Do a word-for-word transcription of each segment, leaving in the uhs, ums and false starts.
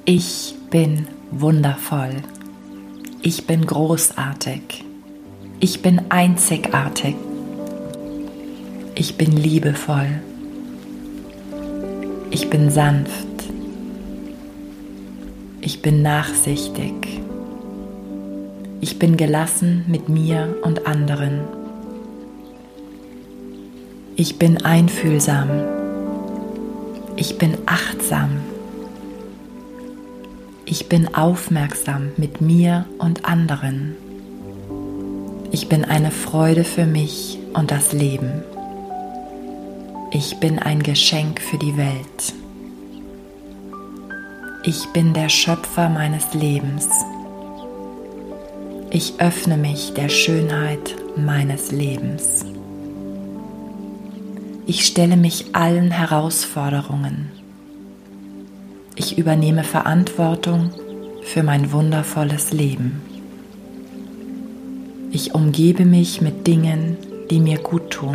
Ich bin wundervoll. Ich bin großartig. Ich bin einzigartig. Ich bin liebevoll. Ich bin sanft. Ich bin nachsichtig. Ich bin gelassen mit mir und anderen. Ich bin einfühlsam. Ich bin achtsam. Ich bin aufmerksam mit mir und anderen. Ich bin eine Freude für mich und das Leben. Ich bin ein Geschenk für die Welt. Ich bin der Schöpfer meines Lebens. Ich öffne mich der Schönheit meines Lebens. Ich stelle mich allen Herausforderungen. Ich übernehme Verantwortung für mein wundervolles Leben. Ich umgebe mich mit Dingen, die mir gut tun.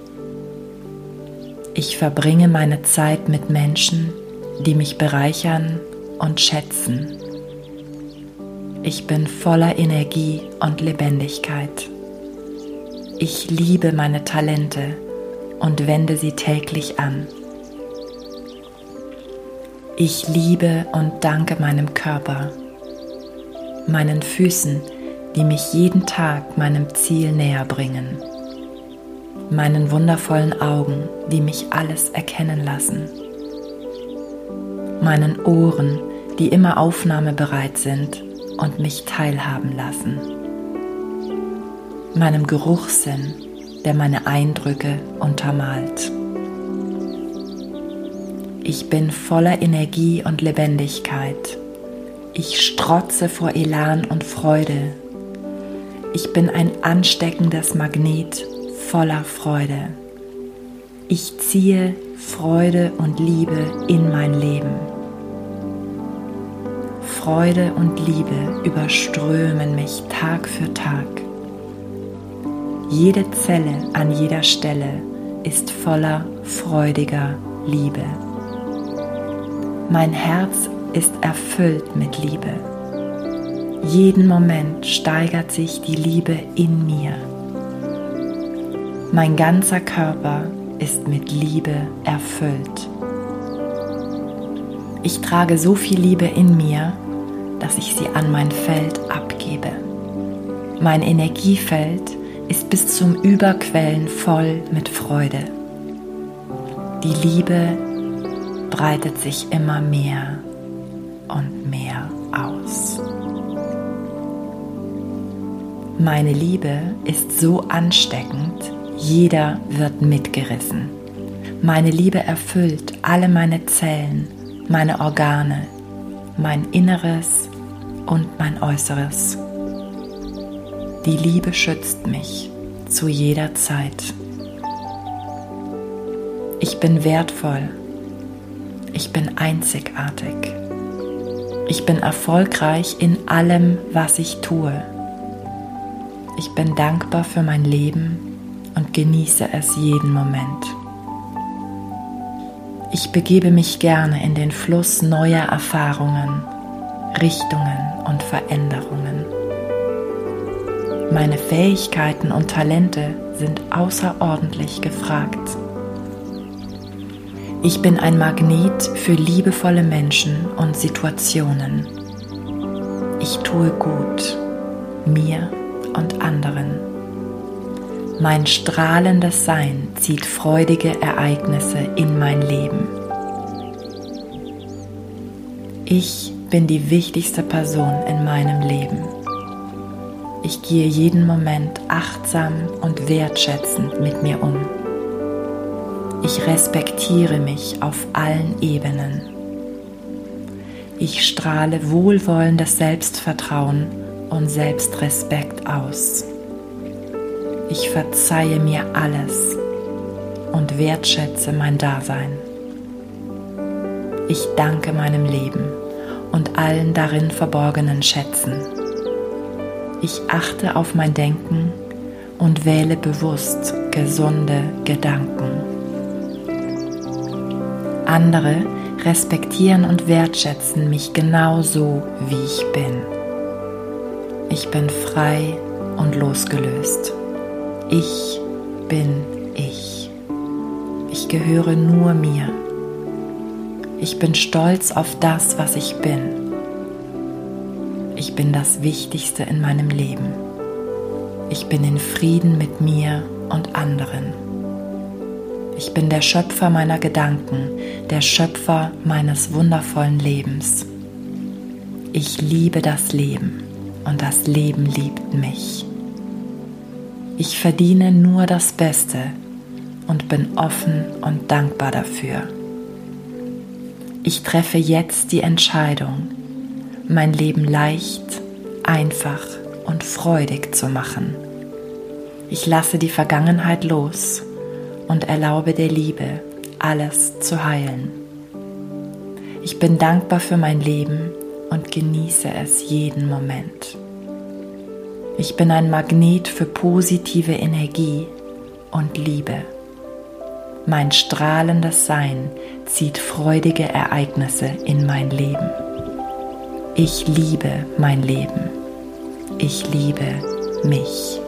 Ich verbringe meine Zeit mit Menschen, die mich bereichern und schätzen. Ich bin voller Energie und Lebendigkeit. Ich liebe meine Talente und wende sie täglich an. Ich liebe und danke meinem Körper, meinen Füßen, die mich jeden Tag meinem Ziel näher bringen, meinen wundervollen Augen, die mich alles erkennen lassen, meinen Ohren, die immer aufnahmebereit sind und mich teilhaben lassen, meinem Geruchssinn, der meine Eindrücke untermalt. Ich bin voller Energie und Lebendigkeit. Ich strotze vor Elan und Freude. Ich bin ein ansteckendes Magnet voller Freude. Ich ziehe Freude und Liebe in mein Leben. Freude und Liebe überströmen mich Tag für Tag. Jede Zelle an jeder Stelle ist voller freudiger Liebe. Mein Herz ist erfüllt mit Liebe. Jeden Moment steigert sich die Liebe in mir. Mein ganzer Körper ist mit Liebe erfüllt. Ich trage so viel Liebe in mir, dass ich sie an mein Feld abgebe. Mein Energiefeld ist bis zum Überquellen voll mit Freude. Die Liebe breitet sich immer mehr und mehr aus. Meine Liebe ist so ansteckend, jeder wird mitgerissen. Meine Liebe erfüllt alle meine Zellen, meine Organe, mein Inneres und mein Äußeres. Die Liebe schützt mich zu jeder Zeit. Ich bin wertvoll. Ich bin einzigartig. Ich bin erfolgreich in allem, was ich tue. Ich bin dankbar für mein Leben und genieße es jeden Moment. Ich begebe mich gerne in den Fluss neuer Erfahrungen, Richtungen und Veränderungen. Meine Fähigkeiten und Talente sind außerordentlich gefragt. Ich bin ein Magnet für liebevolle Menschen und Situationen. Ich tue gut, mir und anderen. Mein strahlendes Sein zieht freudige Ereignisse in mein Leben. Ich bin die wichtigste Person in meinem Leben. Ich gehe jeden Moment achtsam und wertschätzend mit mir um. Ich respektiere mich auf allen Ebenen. Ich strahle wohlwollendes Selbstvertrauen und Selbstrespekt aus. Ich verzeihe mir alles und wertschätze mein Dasein. Ich danke meinem Leben und allen darin verborgenen Schätzen. Ich achte auf mein Denken und wähle bewusst gesunde Gedanken. Andere respektieren und wertschätzen mich genauso, wie ich bin. Ich bin frei und losgelöst. Ich bin ich. Ich gehöre nur mir. Ich bin stolz auf das, was ich bin. Ich bin das Wichtigste in meinem Leben. Ich bin in Frieden mit mir und anderen. Ich bin der Schöpfer meiner Gedanken, der Schöpfer meines wundervollen Lebens. Ich liebe das Leben und das Leben liebt mich. Ich verdiene nur das Beste und bin offen und dankbar dafür. Ich treffe jetzt die Entscheidung, mein Leben leicht, einfach und freudig zu machen. Ich lasse die Vergangenheit los und erlaube der Liebe, alles zu heilen. Ich bin dankbar für mein Leben und genieße es jeden Moment. Ich bin ein Magnet für positive Energie und Liebe. Mein strahlendes Sein zieht freudige Ereignisse in mein Leben. Ich liebe mein Leben. Ich liebe mich.